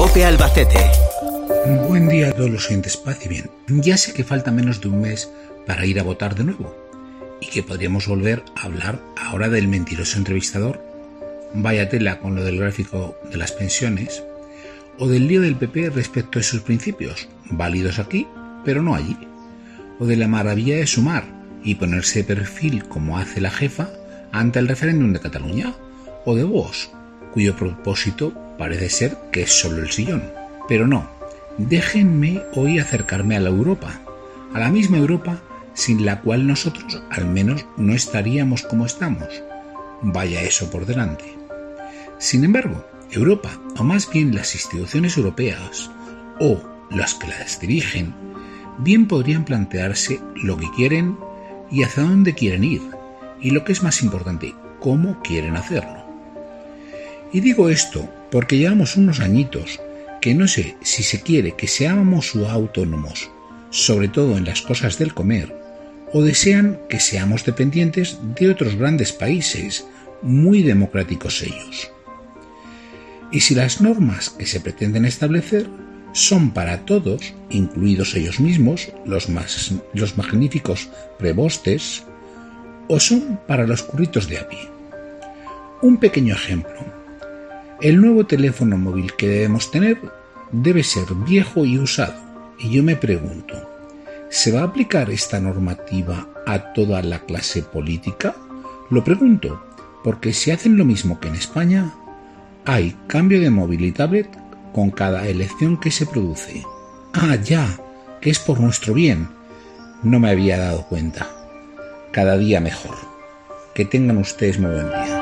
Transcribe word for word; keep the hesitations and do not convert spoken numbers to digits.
COPE Albacete. Buen día a todos los oyentes, paz y bien. Ya sé que falta menos de un mes para ir a votar de nuevo y que podríamos volver a hablar ahora del mentiroso entrevistador, vaya tela con lo del gráfico de las pensiones, o del lío del P P respecto a sus principios, válidos aquí, pero no allí, o de la maravilla de sumar y ponerse de perfil como hace la jefa ante el referéndum de Cataluña, o de Vox, cuyo propósito parece ser que es solo el sillón. Pero no, déjenme hoy acercarme a la Europa, a la misma Europa sin la cual nosotros al menos no estaríamos como estamos. Vaya eso por delante. Sin embargo, Europa, o más bien las instituciones europeas, o las que las dirigen, bien podrían plantearse lo que quieren y hacia dónde quieren ir, y lo que es más importante, cómo quieren hacerlo. Y digo esto porque llevamos unos añitos que no sé si se quiere que seamos autónomos, sobre todo en las cosas del comer, o desean que seamos dependientes de otros grandes países, muy democráticos ellos. Y si las normas que se pretenden establecer son para todos, incluidos ellos mismos, los, más, los magníficos prebostes, o son para los curritos de a pie. Un pequeño ejemplo. El nuevo teléfono móvil que debemos tener debe ser viejo y usado, y yo me pregunto, ¿se va a aplicar esta normativa a toda la clase política? Lo pregunto, porque si hacen lo mismo que en España, hay cambio de móvil y tablet con cada elección que se produce. Ah, ya, que es por nuestro bien. No me había dado cuenta. Cada día mejor. Que tengan ustedes muy buen día.